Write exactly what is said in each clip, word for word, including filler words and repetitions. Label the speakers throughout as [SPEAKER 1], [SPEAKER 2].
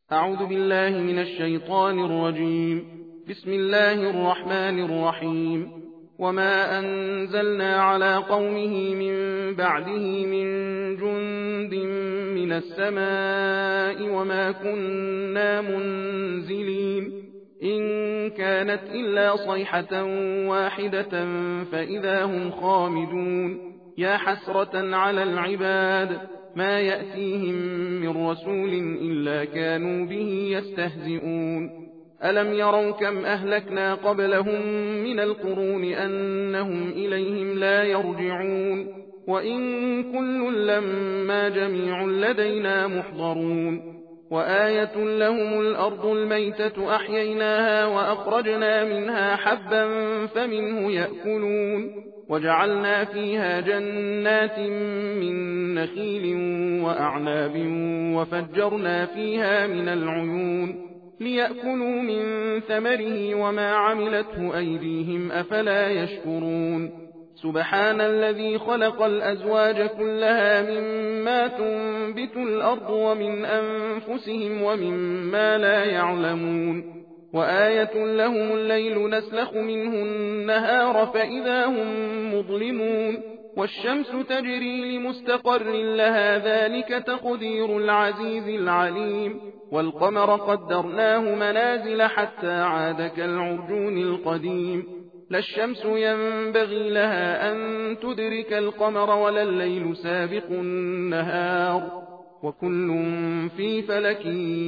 [SPEAKER 1] أعوذ بالله من الشيطان الرجيم. بسم الله الرحمن الرحيم. وما أنزلنا على قومه من بعده من جند من السماء وما كنا منزلين إن كانت إلا صيحة واحدة فإذا هم خامدون. يا حسرة على العباد ما يأتيهم من رسول إلا كانوا به يستهزئون. ألم يروا كم أهلكنا قبلهم من القرون أنهم إليهم لا يرجعون وإن كل لما جميع لدينا محضرون. وآية لهم الأرض الميتة أحييناها وأخرجنا منها حبا فمنه يأكلون وجعلنا فيها جنات من نخيل وأعناب وفجرنا فيها من العيون ليأكلوا من ثمره وما عملته أيديهم أفلا يشكرون. سبحان الذي خلق الأزواج كلها مما تنبت الأرض ومن أنفسهم ومما لا يعلمون. وآية لهم الليل نسلخ منه النهار فإذا هم مظلمون. والشمس تجري لمستقر لها ذلك تقدير العزيز العليم. والقمر قدرناه منازل حتى عاد كالعرجون القديم. لا الشمس ينبغي لها أن تدرك القمر ولا الليل سابق النهار وكل في فلك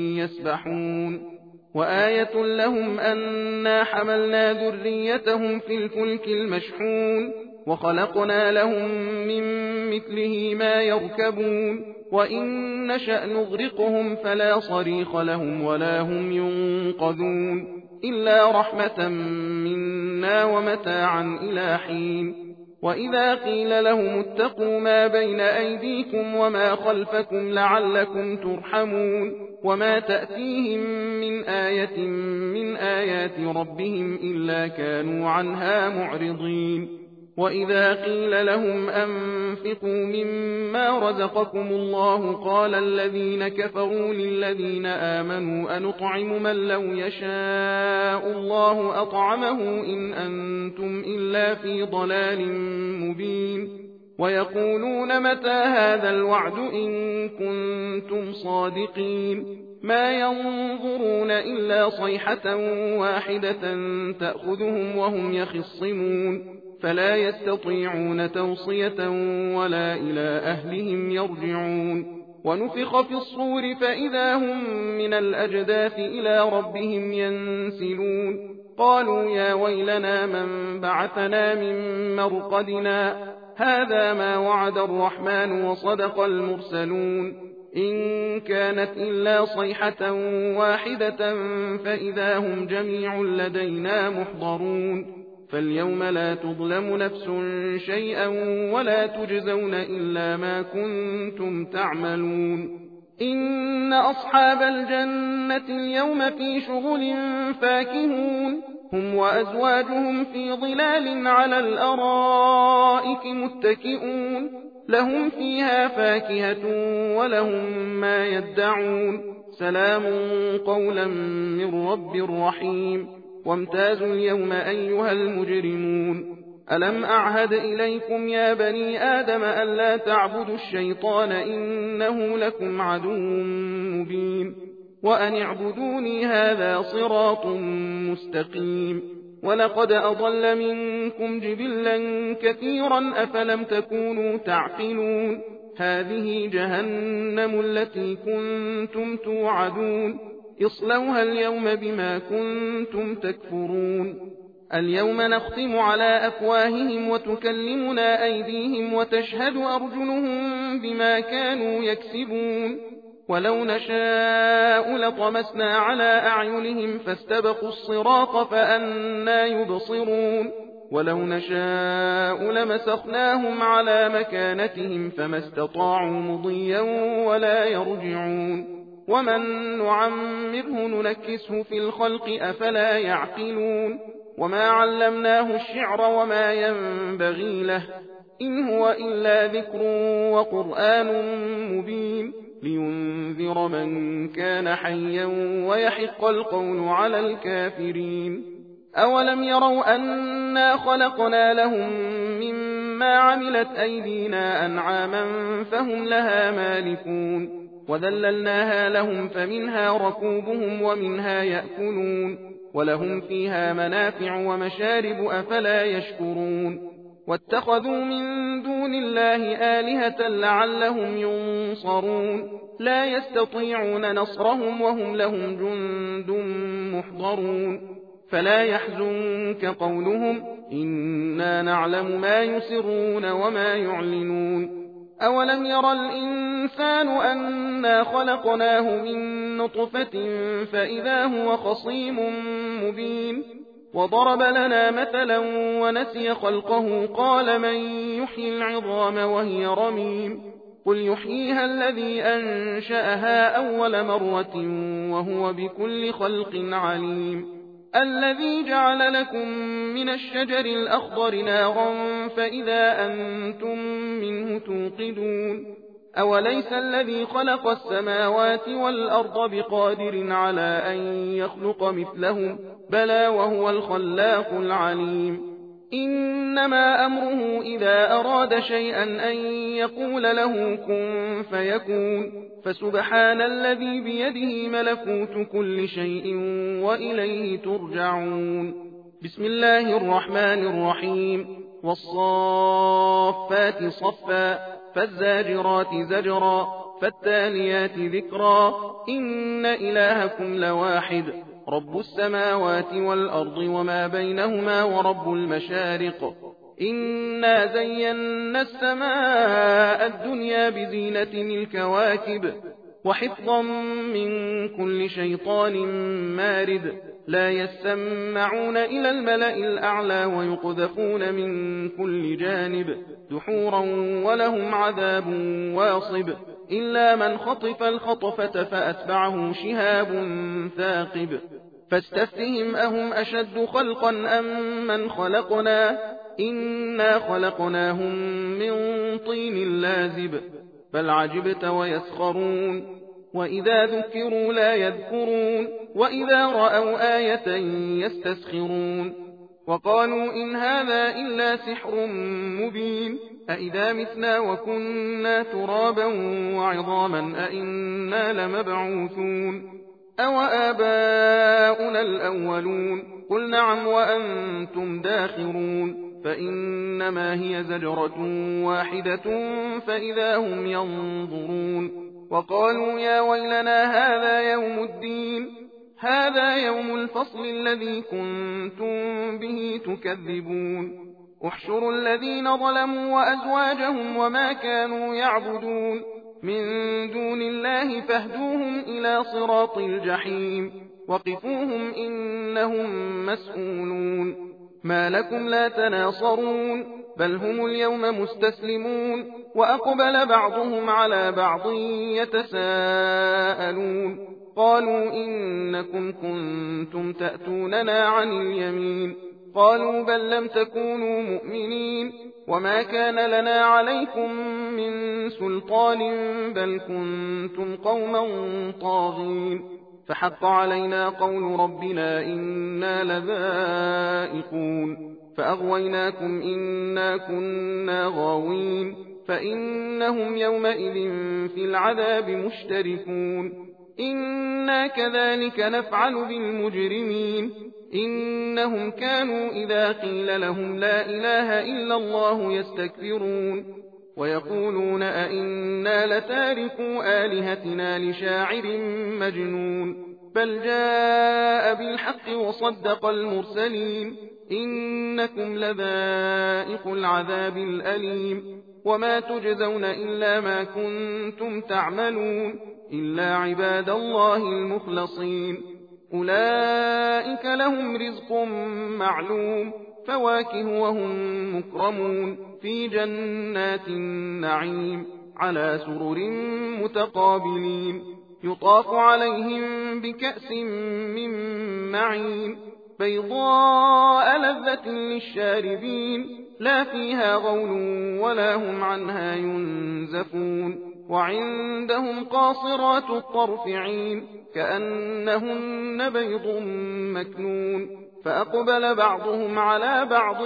[SPEAKER 1] يسبحون. وآية لهم أنا حملنا ذريتهم في الفلك المشحون وخلقنا لهم من مثله ما يركبون وإن نشأ نغرقهم فلا صريخ لهم ولا هم ينقذون إلا رحمة منا ومتاعا إلى حين. وإذا قيل لهم اتقوا ما بين أيديكم وما خلفكم لعلكم ترحمون وما تأتيهم من آية من آيات ربهم إلا كانوا عنها معرضين. وإذا قيل لهم أنفقوا مما رزقكم الله قال الذين كفروا للذين آمنوا أنطعم من لو يشاء الله أطعمه إن أنتم إلا في ضلال مبين. ويقولون متى هذا الوعد إن كنتم صادقين. ما ينظرون إلا صيحة واحدة تأخذهم وهم يخصمون فلا يستطيعون توصية ولا إلى أهلهم يرجعون. ونفخ في الصور فإذا هم من الأجداث إلى ربهم ينسلون. قالوا يا ويلنا من بعثنا من مرقدنا هذا ما وعد الرحمن وصدق المرسلون. إن كانت إلا صيحة واحدة فإذا هم جميع لدينا محضرون. فاليوم لا تظلم نفس شيئا ولا تجزون إلا ما كنتم تعملون. إن أصحاب الجنة اليوم في شغل فاكهون هم وأزواجهم في ظلال على الأرائك متكئون لهم فيها فاكهة ولهم ما يدعون سلام قولا من رب رحيم. وامتازوا اليوم أيها المجرمون. ألم أعهد إليكم يا بني آدم ألا تعبدوا الشيطان إنه لكم عدو مبين. وأن اعبدوني هذا صراط مستقيم. ولقد أضل منكم جبلا كثيرا أفلم تكونوا تعقلون. هذه جهنم التي كنتم توعدون اصلوها اليوم بما كنتم تكفرون. اليوم نختم على أفواههم وتكلمنا أيديهم وتشهد أرجلهم بما كانوا يكسبون. ولو نشاء لطمسنا على أعينهم فاستبقوا الصراط فأنى يبصرون. ولو نشاء لمسخناهم على مكانتهم فما استطاعوا مضيا ولا يرجعون. ومن نعمره ننكسه في الخلق أفلا يعقلون. وما علمناه الشعر وما ينبغي له إن هو إلا ذكر وقرآن مبين. لينذر من كان حيا ويحق القول على الكافرين. أولم يروا أنا خلقنا لهم مما عملت أيدينا أنعاما فهم لها مالكون وذللناها لهم فمنها ركوبهم ومنها يأكلون ولهم فيها منافع ومشارب أفلا يشكرون. واتخذوا من دون الله آلهة لعلهم ينصرون لا يستطيعون نصرهم وهم لهم جند محضرون. فلا يحزنك قولهم إنا نعلم ما يسرون وما يعلنون. أولم يرى الإنسان أنا خلقناه من نطفة فإذا هو خصيم مبين وضرب لنا مثلا ونسي خلقه قال من يحيي العظام وهي رميم قل يحييها الذي أنشأها أول مرة وهو بكل خلق عليم. الذي جعل لكم من الشجر الأخضر نارا فإذا أنتم منه توقدون أوليس الذي خلق السماوات والأرض بقادر على أن يخلق مثلهم بلى وهو الخلاق العليم. إنما أمره إذا أراد شيئا أن يقول له كن فيكون فسبحان الذي بيده ملكوت كل شيء وإليه ترجعون. بسم الله الرحمن الرحيم والصافات صفا فالزاجرات زجرا فالتاليات ذكرا إن إلهكم لواحد رب السماوات والأرض وما بينهما ورب المشارق. إنا زينا السماء الدنيا بزينة الكواكب وحفظا من كل شيطان مارد لا يسمعون إلى الملأ الأعلى ويقذفون من كل جانب دحورا ولهم عذاب واصب إلا من خطف الخطفة فأتبعه شهاب ثاقب. فاستفتهم أهم أشد خلقا أم من خلقنا إنا خلقناهم من طين لازب بل عجبت ويسخرون وإذا ذكروا لا يذكرون وإذا رأوا آية يستسخرون وقالوا إن هذا إلا سحر مبين أإذا متنا وكنا ترابا وعظاما أإنا لمبعوثون أو آباؤنا الأولون قل نعم وأنتم داخرون فإنما هي زجرة واحدة فإذا هم ينظرون. وقالوا يا ويلنا هذا يوم الدين هذا يوم الفصل الذي كنتم به تكذبون. احشروا الذين ظلموا وأزواجهم وما كانوا يعبدون من دون الله فاهدوهم إلى صراط الجحيم وقفوهم إنهم مسؤولون. ما لكم لا تناصرون بل هم اليوم مستسلمون وأقبل بعضهم على بعض يتساءلون قالوا إنكم كنتم تأتوننا عن اليمين قالوا بل لم تكونوا مؤمنين وما كان لنا عليكم من سلطان بل كنتم قوما طاغين فحق علينا قول ربنا إنا لذائقون فأغويناكم إنا كنا غاوين فإنهم يومئذ في العذاب مشتركون. إنا كذلك نفعل بالمجرمين إنهم كانوا إذا قيل لهم لا إله إلا الله يستكبرون ويقولون أئنا لتاركوا آلهتنا لشاعر مجنون بل جاء بالحق وصدق المرسلين إنكم لذائق العذاب الأليم وما تجزون إلا ما كنتم تعملون إلا عباد الله المخلصين أولئك لهم رزق معلوم فواكه وهم مكرمون في جنات النعيم على سرر متقابلين يطاف عليهم بكأس من معين بيضاء لذة للشاربين لا فيها غول ولا هم عنها ينزفون وعندهم قاصرات الطرف عين كأنهن بيض مكنون فأقبل بعضهم على بعض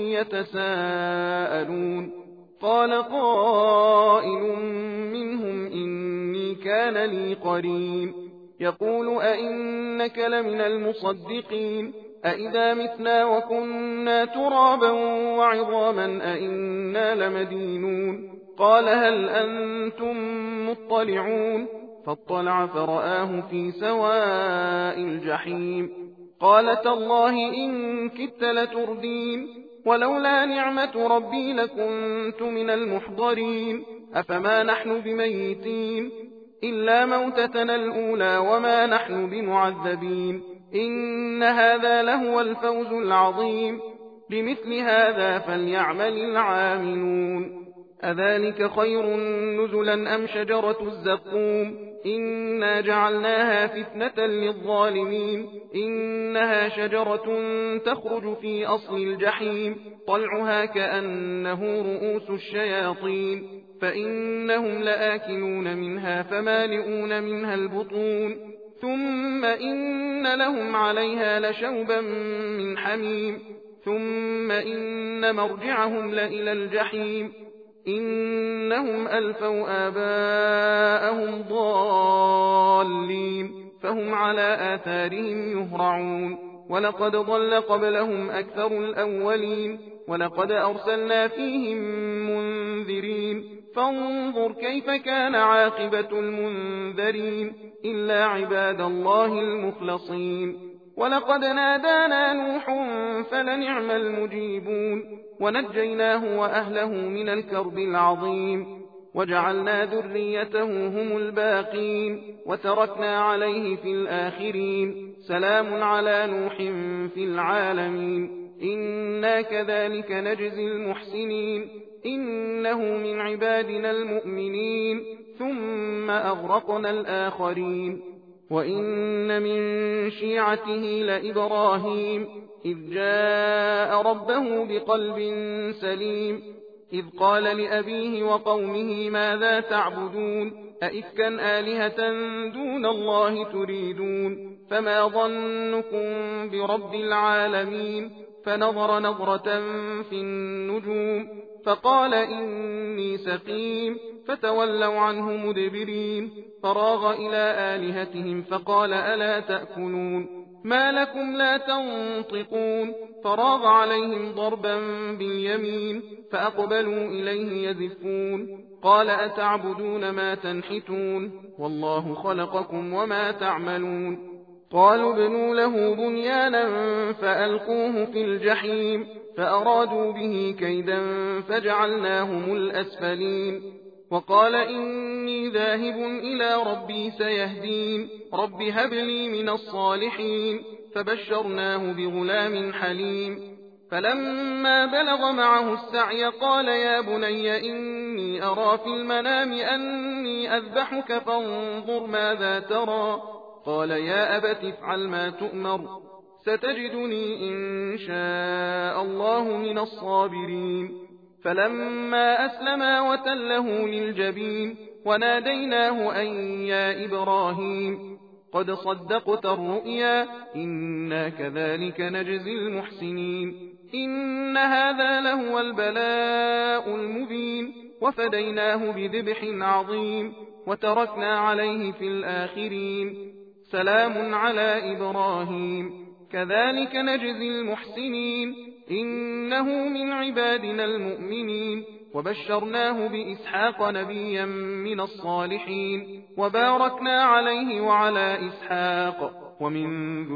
[SPEAKER 1] يتساءلون قال قائل منهم إني كان لي قرين يقول أئنك لمن المصدقين أئذا متنا وكنا ترابا وعظاما أئنا لمدينون قال هل أنتم مطلعون فاطلع فرآه في سواء الجحيم قال تالله إن كدت لتردين ولولا نعمة ربي لكنت من المحضرين أفما نحن بميتين إلا موتتنا الأولى وما نحن بمعذبين إن هذا لهو الفوز العظيم لمثل هذا فليعمل العاملون أذلك خير نزلا أم شجرة الزقوم إنا جعلناها فتنة للظالمين إنها شجرة تخرج في أصل الجحيم طلعها كأنه رؤوس الشياطين فإنهم لآكلون منها فمالئون منها البطون ثم إن لهم عليها لشوبا من حميم ثم إن مرجعهم لإلى الجحيم إنهم ألفوا آباءهم ضالين فهم على آثارهم يهرعون ولقد ضل قبلهم أكثر الأولين ولقد أرسلنا فيهم منذرين فانظر كيف كان عاقبة المنذرين إلا عباد الله المخلصين ولقد نادانا نوح فلنعم المجيبون ونجيناه وأهله من الكرب العظيم وجعلنا ذريته هم الباقين وتركنا عليه في الآخرين سلام على نوح في العالمين إنا كذلك نجزي المحسنين إنه من عبادنا المؤمنين ثم أغرقنا الآخرين وإن من شيعته لإبراهيم إذ جاء ربه بقلب سليم إذ قال لأبيه وقومه ماذا تعبدون أئفكا آلهة دون الله تريدون فما ظنكم برب العالمين فنظر نظرة في النجوم فقال إني سقيم فتولوا عنه مدبرين فراغ إلى آلهتهم فقال ألا تأكلون ما لكم لا تنطقون فراغ عليهم ضربا باليمين فأقبلوا إليه يزفون قال أتعبدون ما تنحتون والله خلقكم وما تعملون قالوا ابنوا له بنيانا فألقوه في الجحيم فأرادوا به كيدا فجعلناهم الأسفلين وقال إني ذاهب إلى ربي سيهدين رب هب لي من الصالحين فبشرناه بغلام حليم فلما بلغ معه السعي قال يا بني إني أرى في المنام أني أذبحك فانظر ماذا ترى قال يا أبت افعل ما تؤمر ستجدني إن شاء الله من الصابرين فلما أسلما وتله للجبين وناديناه أن يا إبراهيم قد صدقت الرؤيا إنا كذلك نجزي المحسنين إن هذا لهو البلاء المبين وفديناه بذبح عظيم وتركنا عليه في الآخرين سلام على إبراهيم كذلك نجزي المحسنين إنه من عبادنا المؤمنين وبشرناه بإسحاق نبيا من الصالحين وباركنا عليه وعلى إسحاق ومن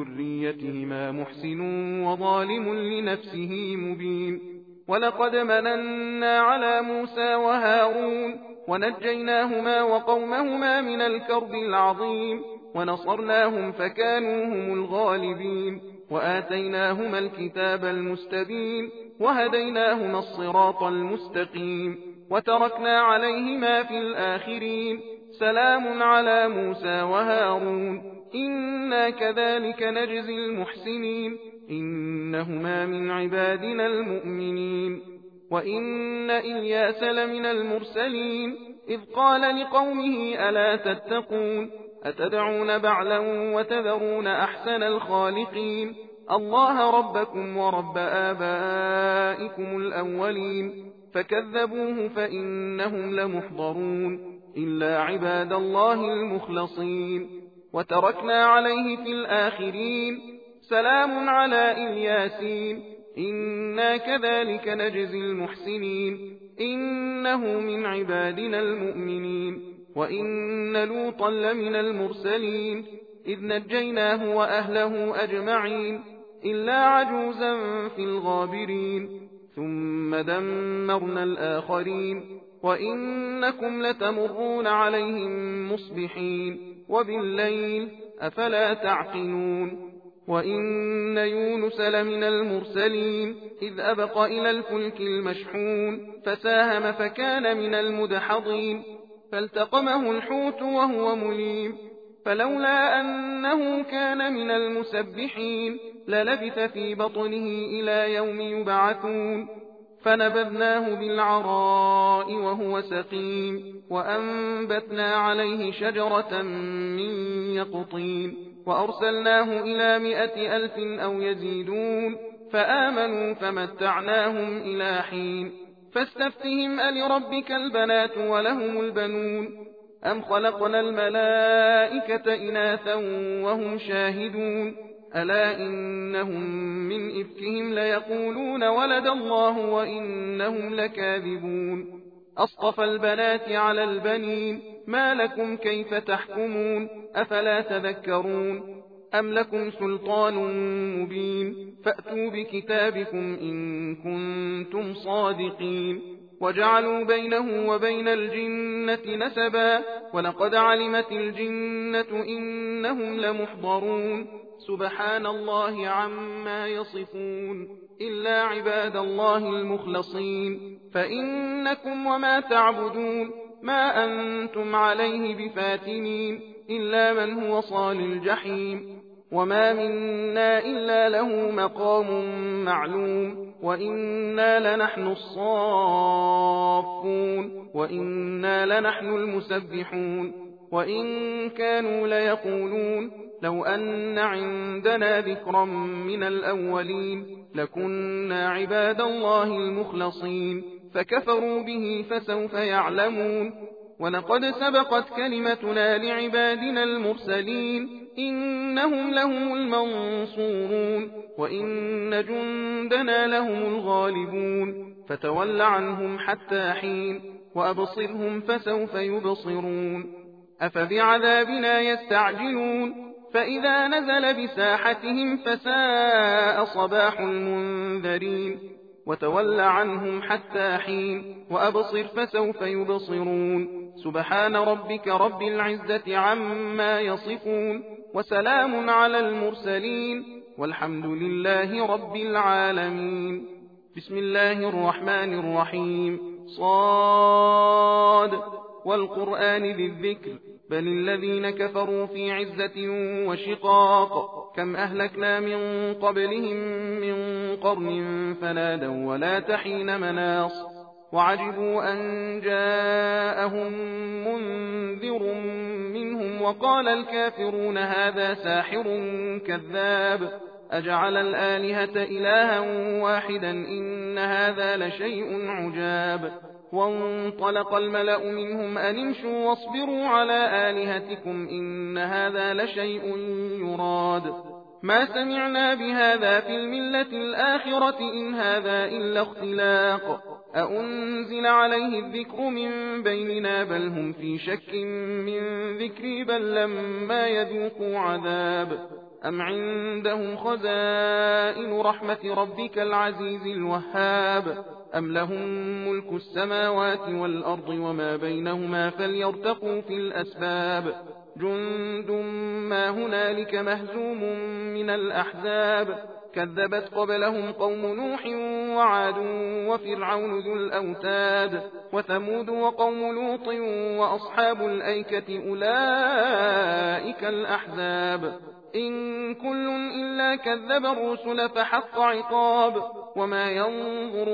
[SPEAKER 1] ذريتهما محسن وظالم لنفسه مبين ولقد مننا على موسى وهارون ونجيناهما وقومهما من الكرب العظيم ونصرناهم فكانوا هم الغالبين وآتيناهما الكتاب المستبين وهديناهما الصراط المستقيم وتركنا عليهما في الآخرين سلام على موسى وهارون إنا كذلك نجزي المحسنين إنهما من عبادنا المؤمنين وإن إلياس لمن المرسلين إذ قال لقومه ألا تتقون أتدعون بعلا وتذرون أحسن الخالقين الله ربكم ورب آبائكم الأولين فكذبوه فإنهم لمحضرون إلا عباد الله المخلصين وتركنا عليه في الآخرين سلام على إلياسين إنا كذلك نجزي المحسنين إنه من عبادنا المؤمنين وإن لوطا لمن المرسلين إذ نجيناه وأهله أجمعين إلا عجوزا في الغابرين ثم دمرنا الآخرين وإنكم لتمرون عليهم مصبحين وبالليل أفلا تعقلون وإن يونس لمن المرسلين إذ أبق إلى الفلك المشحون فساهم فكان من المدحضين فالتقمه الحوت وهو مليم فلولا أنه كان من المسبحين للبث في بطنه إلى يوم يبعثون فنبذناه بالعراء وهو سقيم وأنبتنا عليه شجرة من يقطين وأرسلناه إلى مائة ألف أو يزيدون فآمنوا فمتعناهم إلى حين فاستفتهم ألربك البنات ولهم البنون أم خلقنا الملائكة إناثا وهم شاهدون ألا إنهم من إفكهم ليقولون ولد الله وإنهم لكاذبون أصطفى البنات على البنين ما لكم كيف تحكمون أفلا تذكرون أم لكم سلطان مبين فأتوا بكتابكم إن كنتم صادقين وجعلوا بينه وبين الجنة نسبا ولقد علمت الجنة إنهم لمحضرون سبحان الله عما يصفون إلا عباد الله المخلصين فإنكم وما تعبدون ما أنتم عليه بفاتنين إلا من هو صال الجحيم وما منا إلا له مقام معلوم وإنا لنحن الصافون وإنا لنحن المسبحون وإن كانوا ليقولون لو أن عندنا ذكرا من الأولين لكنا عباد الله المخلصين فكفروا به فسوف يعلمون ولقد سبقت كلمتنا لعبادنا المرسلين إنهم لهم المنصورون وإن جندنا لهم الغالبون فتول عنهم حتى حين وأبصرهم فسوف يبصرون أفبعذابنا يستعجلون فإذا نزل بساحتهم فساء صباح المنذرين وتول عنهم حتى حين وأبصر فسوف يبصرون سبحان ربك رب العزة عما يصفون وسلام على المرسلين والحمد لله رب العالمين بسم الله الرحمن الرحيم صاد والقرآن ذي الذكر بل الذين كفروا في عزة وشقاق كم أهلكنا من قبلهم من قرن فنادوا ولا تحين مناص وعجبوا أن جاءهم منذر منهم وقال الكافرون هذا ساحر كذاب أجعل الآلهة إلها واحدا إن هذا لشيء عجاب وانطلق الملأ منهم أن امشوا واصبروا على آلهتكم إن هذا لشيء يراد ما سمعنا بهذا في الملة الآخرة إن هذا إلا اختلاق أأنزل عليه الذكر من بيننا بل هم في شك من ذكري بل لما يذوقوا عذاب أم عندهم خزائن رحمة ربك العزيز الوهاب أم لهم ملك السماوات والأرض وما بينهما فليرتقوا في الأسباب جند ما هنالك مهزوم من الأحزاب كذبت قبلهم قوم نوح وعاد وفرعون ذو الأوتاد وثمود وقوم لوط وأصحاب الأيكة أولئك الأحزاب إن كل إلا كذب الرسل فحق عقاب وما ينظر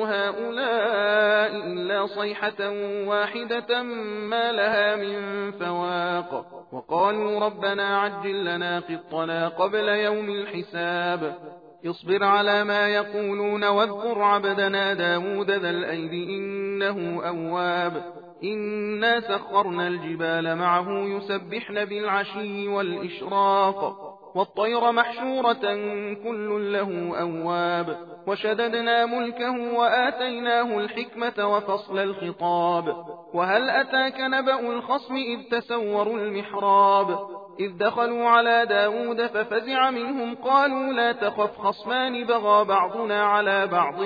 [SPEAKER 1] هؤلاء إلا صيحة واحدة ما لها من فواق وقالوا ربنا عجل لنا قطنا قبل يوم الحساب اصبر على ما يقولون واذكر عبدنا داود ذا الأيد إنه أواب إنا سخرنا الجبال معه يسبحن بالعشي والإشراق والطير محشورة كل له أواب وشددنا ملكه وآتيناه الحكمة وفصل الخطاب وهل أتاك نبأ الخصم إذ تسوروا المحراب إذ دخلوا على داود ففزع منهم قالوا لا تخف خصمان بغى بعضنا على بعض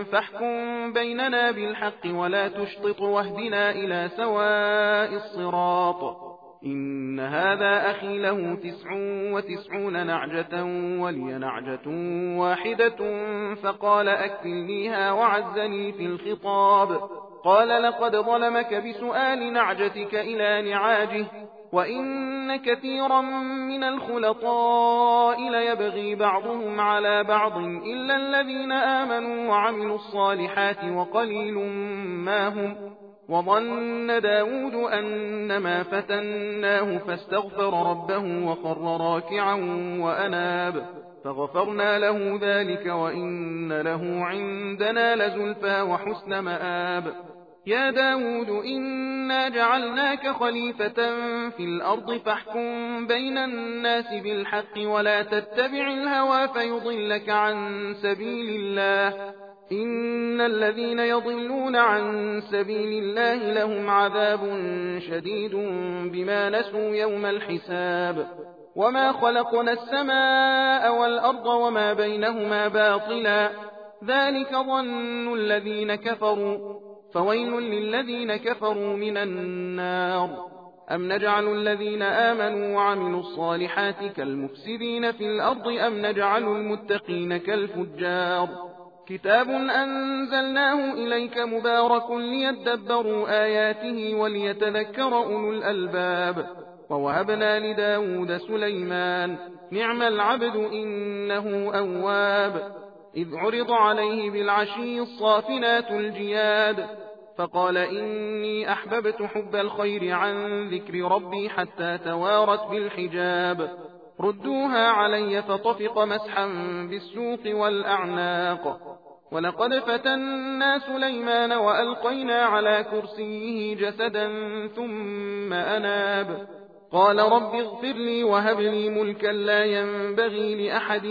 [SPEAKER 1] فاحكم بيننا بالحق ولا تشطط واهدنا إلى سواء الصراط إن هذا أخي له تسع وتسعون نعجة ولي نعجة واحدة فقال أكفلنيها وعزني في الخطاب قال لقد ظلمك بسؤال نعجتك إلى نعاجه وإن كثيرا من الخلطاء ليبغي بعضهم على بعض إلا الذين آمنوا وعملوا الصالحات وقليل ما هم وظن داود أنما فتناه فاستغفر ربه وخر راكعا وأناب فغفرنا له ذلك وإن له عندنا لزلفى وحسن مآب يا داود إنا جعلناك خليفة في الأرض فاحكم بين الناس بالحق ولا تتبع الهوى فيضلك عن سبيل الله إن الذين يضلون عن سبيل الله لهم عذاب شديد بما نسوا يوم الحساب وما خلقنا السماء والأرض وما بينهما باطلا ذلك ظن الذين كفروا فويل للذين كفروا من النار أم نجعل الذين آمنوا وعملوا الصالحات كالمفسدين في الأرض أم نجعل المتقين كالفجار كتاب أنزلناه إليك مبارك ليدبروا آياته وليتذكر أولو الألباب ووهبنا لداود سليمان نعم العبد إنه أواب إذ عرض عليه بالعشي الصافنات الجياد فقال إني أحببت حب الخير عن ذكر ربي حتى توارت بالحجاب ردوها علي فطفق مسحا بالسوق والأعناق ولقد فتنا سليمان وألقينا على كرسيه جسدا ثم أناب قال رب اغفر لي وهب لي ملكا لا ينبغي لأحد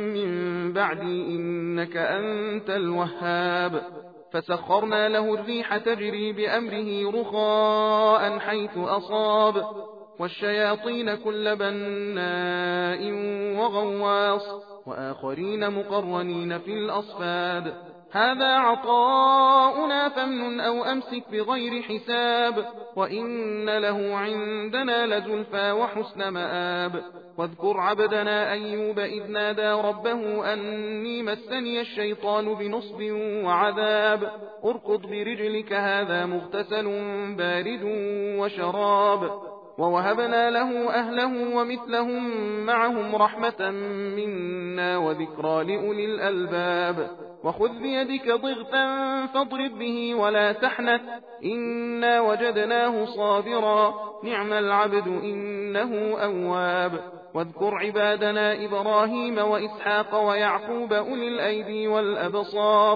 [SPEAKER 1] من بعدي إنك أنت الوهاب فسخرنا له الريح تجري بأمره رخاء حيث أصاب والشياطين كل بناء وغواص وآخرين مقرنين في الأصفاد هذا عطاؤنا فامنن أو أمسك بغير حساب وإن له عندنا لزلفى وحسن مآب واذكر عبدنا أيوب إذ نادى ربه أني مسني الشيطان بنصب وعذاب اركض برجلك هذا مغتسل بارد وشراب ووهبنا له أهله ومثلهم معهم رحمة منا وذكرى لأولي الألباب وخذ بيدك ضغثا فاضرب به ولا تحنث إنا وجدناه صابرا نعم العبد إنه أواب واذكر عبادنا إبراهيم وإسحاق ويعقوب أولي الأيدي والأبصار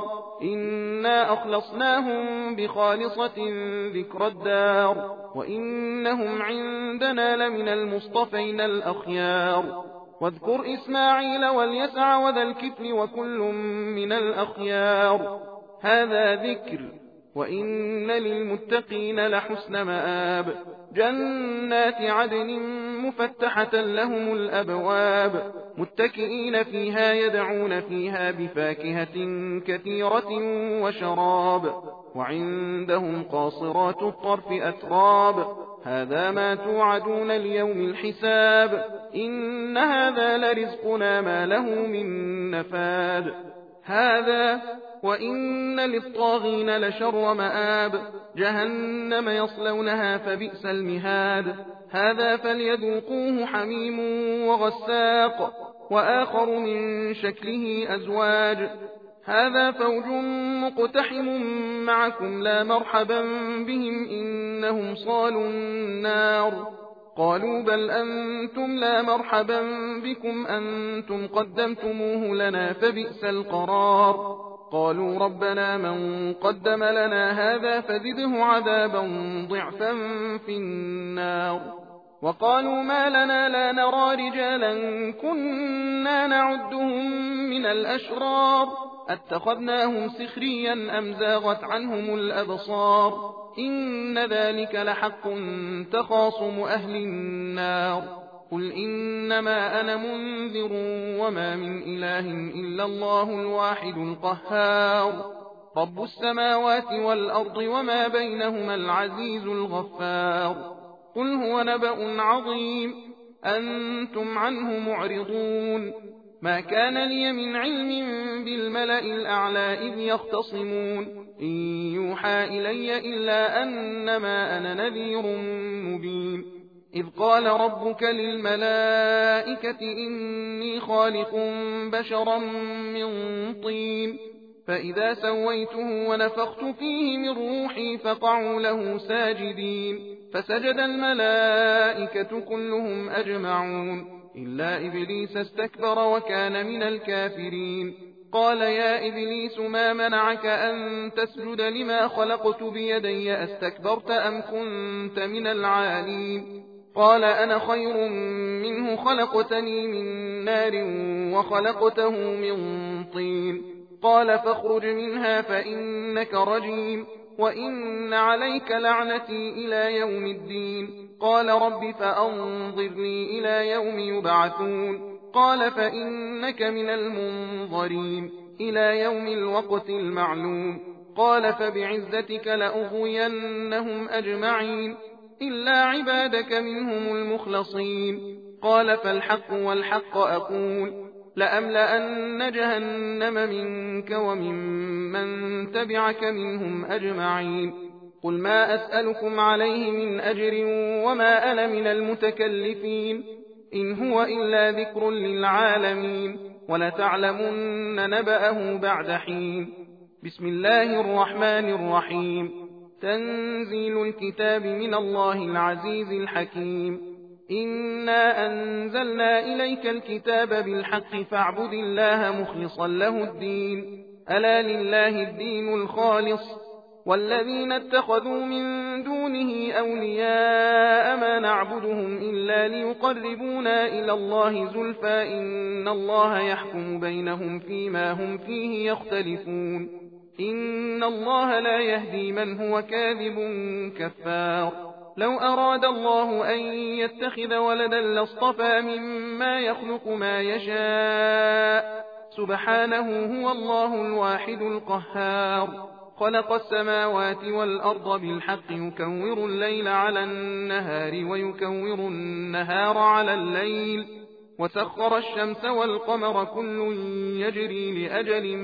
[SPEAKER 1] إنا أخلصناهم بخالصة ذكر الدار وإنهم عندنا لمن المصطفين الأخيار واذكر إسماعيل واليسع وذا الكفل وكل من الأخيار هذا ذكر وإن للمتقين لحسن مآب جنات عدن مفتحة لهم الأبواب متكئين فيها يدعون فيها بفاكهة كثيرة وشراب وعندهم قاصرات الطرف أتراب هذا ما توعدون ليوم الحساب إن هذا لرزقنا ما له من نفاد هذا وإن للطاغين لشر مآب جهنم يصلونها فبئس المهاد هذا فليذوقوه حميم وغساق وآخر من شكله أزواج هذا فوج مقتحم معكم لا مرحبا بهم إنهم صالوا النار قالوا بل أنتم لا مرحبا بكم أنتم قدمتموه لنا فبئس القرار قالوا ربنا من قدم لنا هذا فزده عذابا ضعفا في النار وقالوا ما لنا لا نرى رجالا كنا نعدهم من الأشرار اتخذناهم سخريا أم زاغت عنهم الأبصار إن ذلك لحق تخاصم أهل النار قل إنما أنا منذر وما من إله إلا الله الواحد القهار رب السماوات والأرض وما بينهما العزيز الغفار قل هو نبأ عظيم أنتم عنه معرضون ما كان لي من علم بالملأ الأعلى إذ يختصمون إن يوحى إلي إلا أنما أنا نذير مبين إذ قال ربك للملائكة إني خالق بشرا من طين فإذا سويته ونفخت فيه من روحي فقعوا له ساجدين فسجد الملائكة كلهم أجمعون إلا إبليس استكبر وكان من الكافرين قال يا إبليس ما منعك أن تسجد لما خلقت بيدي أستكبرت أم كنت من العالين قال أنا خير منه خلقتني من نار وخلقته من طين قال فاخرج منها فإنك رجيم وإن عليك لعنتي إلى يوم الدين قال رب فأنظرني إلى يوم يبعثون قال فإنك من المنظرين إلى يوم الوقت المعلوم قال فبعزتك لأغوينهم أجمعين إلا عبادك منهم المخلصين قال فالحق والحق أقول لأملأن جهنم منك وممن تبعك منهم أجمعين قل ما أسألكم عليه من أجر وما أنا من المتكلفين إن هو إلا ذكر للعالمين ولتعلمن نبأه بعد حين بسم الله الرحمن الرحيم تنزيل الكتاب من الله العزيز الحكيم إنا أنزلنا إليك الكتاب بالحق فاعبد الله مخلصا له الدين ألا لله الدين الخالص والذين اتخذوا من دونه أولياء ما نعبدهم إلا ليقربونا إلى الله زلفى إن الله يحكم بينهم فيما هم فيه يختلفون إن الله لا يهدي من هو كاذب كفار لو أراد الله أن يتخذ ولدا لاصطفى مما يخلق ما يشاء سبحانه هو الله الواحد القهار خلق السماوات والأرض بالحق يكور الليل على النهار ويكور النهار على الليل وسخر الشمس والقمر كل يجري لأجل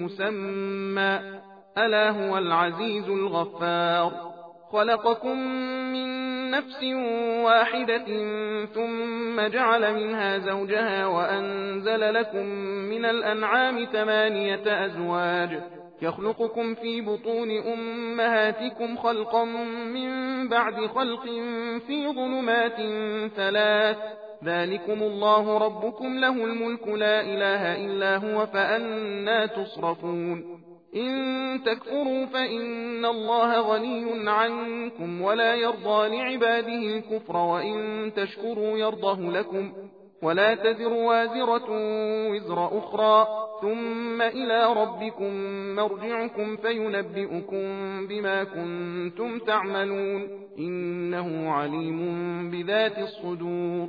[SPEAKER 1] مسمى ألا هو العزيز الغفار خلقكم من نفس واحدة ثم جعل منها زوجها وأنزل لكم من الأنعام ثمانية أزواج يخلقكم في بطون أمهاتكم خلقا من بعد خلق في ظلمات ثلاث ذلكم الله ربكم له الملك لا إله إلا هو فأنا تصرفون إن تكفروا فإن الله غني عنكم ولا يرضى لعباده الكفر وإن تشكروا يرضه لكم ولا تزر وازرة وزر أخرى ثم إلى ربكم مرجعكم فينبئكم بما كنتم تعملون إنه عليم بذات الصدور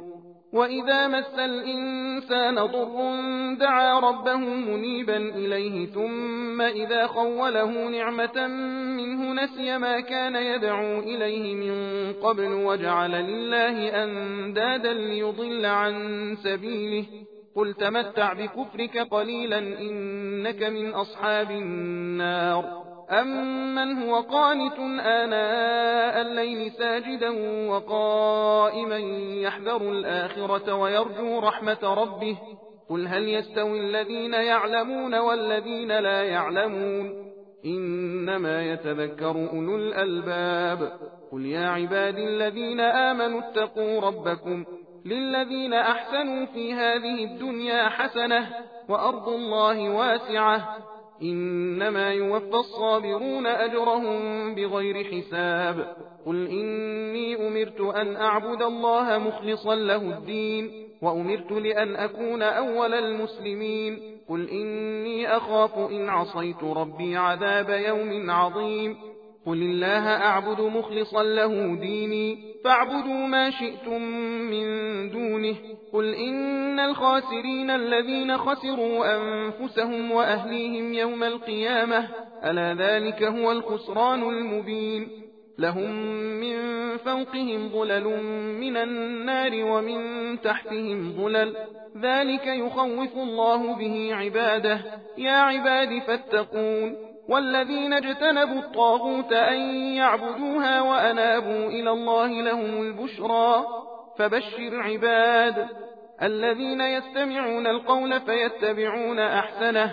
[SPEAKER 1] وإذا مس الإنسان ضر دعا ربه منيبا إليه ثم إذا خوله نعمة منه نسي ما كان يدعو إليه من قبل وجعل لله أندادا ليضل عن سبيله قل تمتع بكفرك قليلا إنك من أصحاب النار أمن هو قانت آناء الليل ساجدا وقائما يحذر الآخرة ويرجو رحمة ربه قل هل يستوي الذين يعلمون والذين لا يعلمون إنما يتذكر أولو الألباب قل يا عبادي الذين آمنوا اتقوا ربكم للذين أحسنوا في هذه الدنيا حسنة وأرض الله واسعة إنما يوفى الصابرون أجرهم بغير حساب قل إني أمرت أن أعبد الله مخلصا له الدين وأمرت لأن أكون أول المسلمين قل إني أخاف إن عصيت ربي عذاب يوم عظيم قل الله أعبد مخلصا له ديني فاعبدوا ما شئتم من دونه قل إن الخاسرين الذين خسروا أنفسهم وأهليهم يوم القيامة ألا ذلك هو الخسران المبين لهم من فوقهم ظلل من النار ومن تحتهم ظلل ذلك يخوف الله به عباده يا عباد فاتقون والذين اجتنبوا الطاغوت أن يعبدوها وأنابوا إلى الله لهم البشرى فبشر عباد الذين يستمعون القول فيتبعون أحسنه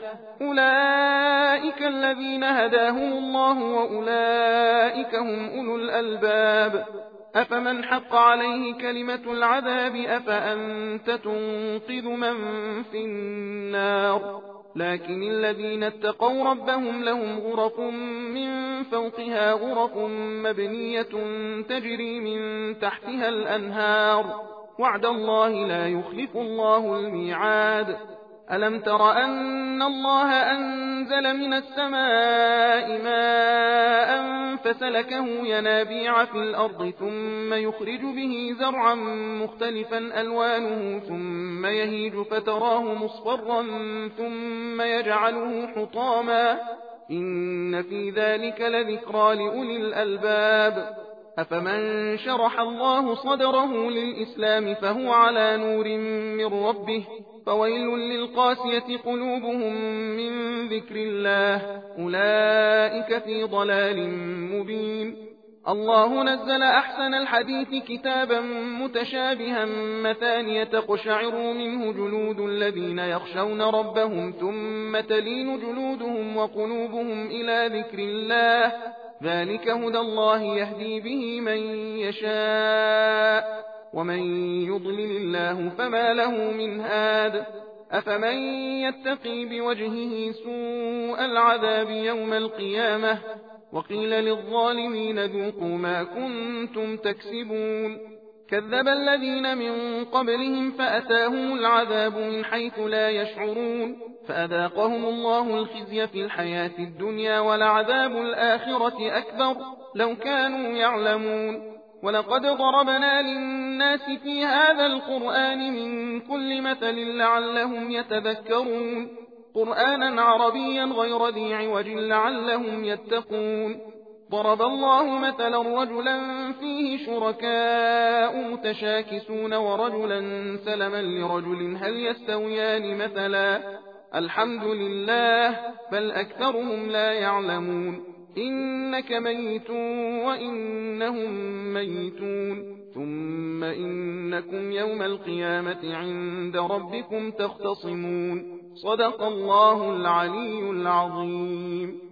[SPEAKER 1] أولئك الذين هداهم الله وأولئك هم أولو الألباب أفمن حق عليه كلمة العذاب أفأنت تنقذ من في النار لكن الذين اتقوا ربهم لهم غرف من فوقها غرف مبنية تجري من تحتها الأنهار وعد الله لا يخلف الله الميعاد ألم تر أن الله أنزل من السماء ماء فسلكه ينابيع في الأرض ثم يخرج به زرعا مختلفا ألوانه ثم يهيج فتراه مصفرا ثم يجعله حطاما إن في ذلك لذكرى لأولي الألباب أفمن شرح الله صدره للإسلام فهو على نور من ربه فويل للقاسية قلوبهم من ذكر الله أولئك في ضلال مبين الله نزل أحسن الحديث كتابا متشابها مثانية تقشعر منه جلود الذين يخشون ربهم ثم تلين جلودهم وقلوبهم إلى ذكر الله ذلك هدى الله يهدي به من يشاء ومن يضلل الله فما له من هاد أفمن يتقي بوجهه سوء العذاب يوم القيامة وقيل للظالمين ذوقوا ما كنتم تكسبون كذب الذين من قبلهم فأتاهم العذاب من حيث لا يشعرون فأذاقهم الله الخزي في الحياة الدنيا ولعذاب الآخرة أكبر لو كانوا يعلمون ولقد ضربنا للناس في هذا القرآن من كل مثل لعلهم يتذكرون قرآنا عربيا غير ذي عوج لعلهم يتقون ضرب الله مثلا رجلا فيه شركاء متشاكسون ورجلا سلما لرجل هل يستويان مثلا الحمد لله بل أكثرهم لا يعلمون إنك ميت وإنهم ميتون ثم إنكم يوم القيامة عند ربكم تختصمون صدق الله العلي العظيم.